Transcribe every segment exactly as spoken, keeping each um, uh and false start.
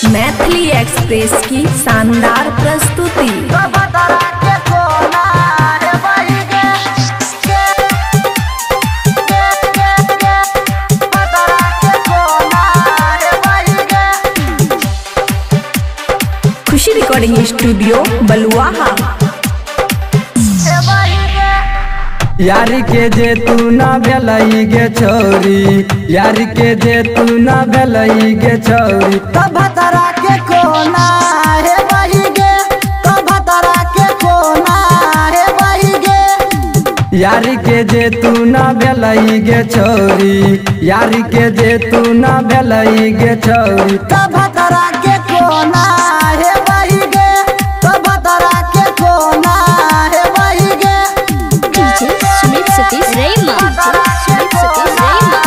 Maithili express की शानदार प्रस्तुति। Khushi recording studio Baluaha. यारी के जे तू ना भेलई गे छोरी, यारी के जे तू ना भेलई गे छोरी, तब तरा के कोना हे वही गे, तब तरा के कोना हे वही गे। यारी के जे तू ना भेलई गे छोरी, यारी के जे तू ना भेलई गे छोरी, तब तरा के कोना हे वही गे, तब तरा के कोना हे वही गे। सतीश रैमा सतीश रैमा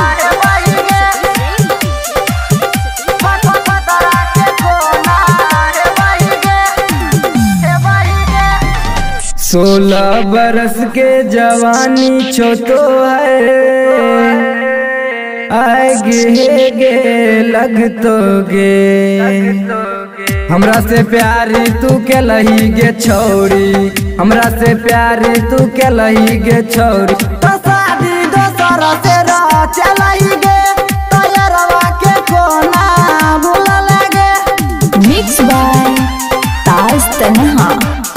सोलह बरस के जवानी छोटो है, आगे गे लगतो गे। हमरा से प्यारी तू के लही गे छोरी, हमरा से प्यारी तू के लही गे छोरी, तो शादी दोसर से चलही गे, तो यारवा के कोना भूल लगे। Mix by Taj Tanha.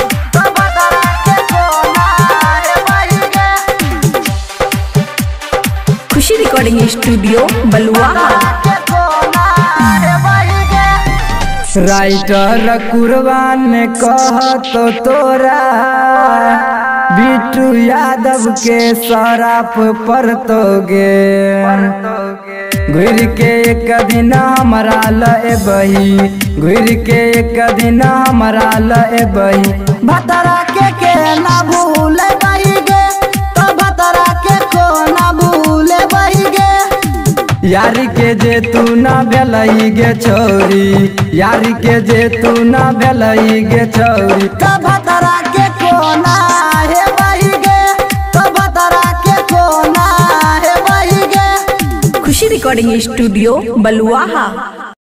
Khushi recording studio Baluaha. Writer Kurban ने कह तो तोरा, बिट्टू यादव के सराप पर तो गे। घुर के एक दिन हमारा लए बही, घुर के एक दिन हमारा लए बही, भतरा के के ना भूल बही गे, तो भतरा के को ना भूल बही गे। यारी के जे तू ना भेलई गे छोरी, यारी के जे तू ना भेलई गे छोरी, तो भतरा के कोना हे वही गे, तो भतरा के कोना हे वही गे। खुशी रिकॉर्डिंग स्टूडियो बलुआहा।